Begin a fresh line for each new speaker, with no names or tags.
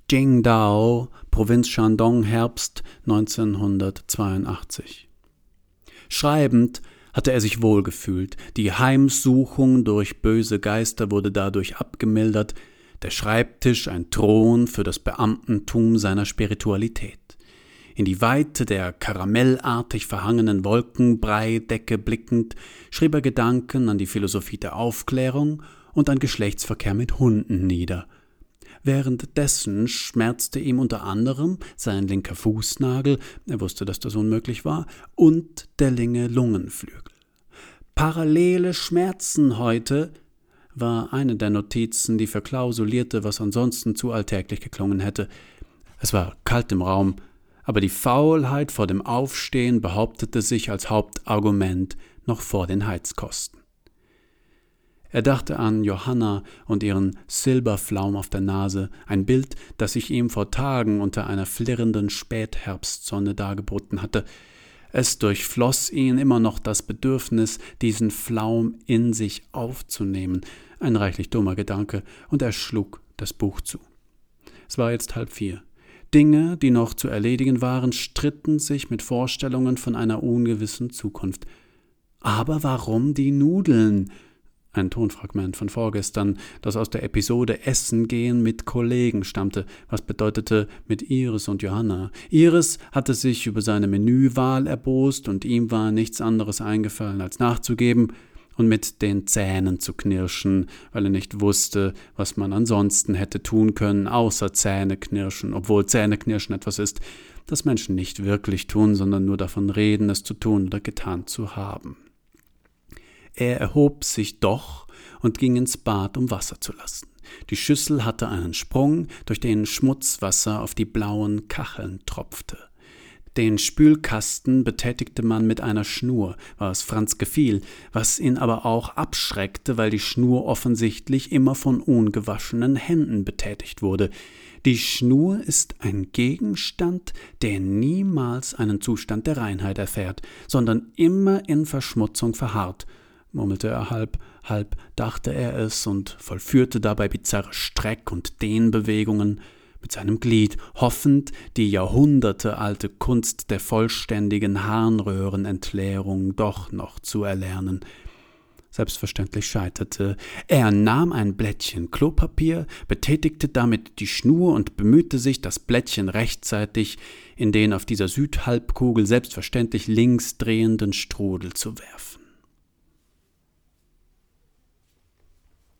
Qingdao, Provinz Shandong, Herbst 1982. Schreibend hatte er sich wohlgefühlt. Die Heimsuchung durch böse Geister wurde dadurch abgemildert, der Schreibtisch ein Thron für das Beamtentum seiner Spiritualität. In die Weite der karamellartig verhangenen Wolkenbreidecke blickend, schrieb er Gedanken an die Philosophie der Aufklärung und an Geschlechtsverkehr mit Hunden nieder. Währenddessen schmerzte ihm unter anderem sein linker Fußnagel, er wusste, dass das unmöglich war, und der linke Lungenflügel. Parallele Schmerzen heute war eine der Notizen, die verklausulierte, was ansonsten zu alltäglich geklungen hätte. Es war kalt im Raum, aber die Faulheit vor dem Aufstehen behauptete sich als Hauptargument noch vor den Heizkosten. Er dachte an Johanna und ihren Silberflaum auf der Nase, ein Bild, das sich ihm vor Tagen unter einer flirrenden Spätherbstsonne dargeboten hatte. Es durchfloss ihn immer noch das Bedürfnis, diesen Flaum in sich aufzunehmen. Ein reichlich dummer Gedanke, und er schlug das Buch zu. Es war jetzt 3:30. Dinge, die noch zu erledigen waren, stritten sich mit Vorstellungen von einer ungewissen Zukunft. Aber warum die Nudeln? Ein Tonfragment von vorgestern, das aus der Episode Essen gehen mit Kollegen stammte, was bedeutete mit Iris und Johanna. Iris hatte sich über seine Menüwahl erbost und ihm war nichts anderes eingefallen, als nachzugeben und mit den Zähnen zu knirschen, weil er nicht wusste, was man ansonsten hätte tun können, außer Zähne knirschen, obwohl Zähneknirschen etwas ist, das Menschen nicht wirklich tun, sondern nur davon reden, es zu tun oder getan zu haben. Er erhob sich doch und ging ins Bad, um Wasser zu lassen. Die Schüssel hatte einen Sprung, durch den Schmutzwasser auf die blauen Kacheln tropfte. Den Spülkasten betätigte man mit einer Schnur, was Franz gefiel, was ihn aber auch abschreckte, weil die Schnur offensichtlich immer von ungewaschenen Händen betätigt wurde. Die Schnur ist ein Gegenstand, der niemals einen Zustand der Reinheit erfährt, sondern immer in Verschmutzung verharrt, murmelte er halb dachte er es und vollführte dabei bizarre Streck- und Dehnbewegungen mit seinem Glied, hoffend, die jahrhundertealte Kunst der vollständigen Harnröhrenentleerung doch noch zu erlernen. Selbstverständlich scheiterte. Er nahm ein Blättchen Klopapier, betätigte damit die Schnur und bemühte sich, das Blättchen rechtzeitig in den auf dieser Südhalbkugel selbstverständlich links drehenden Strudel zu werfen.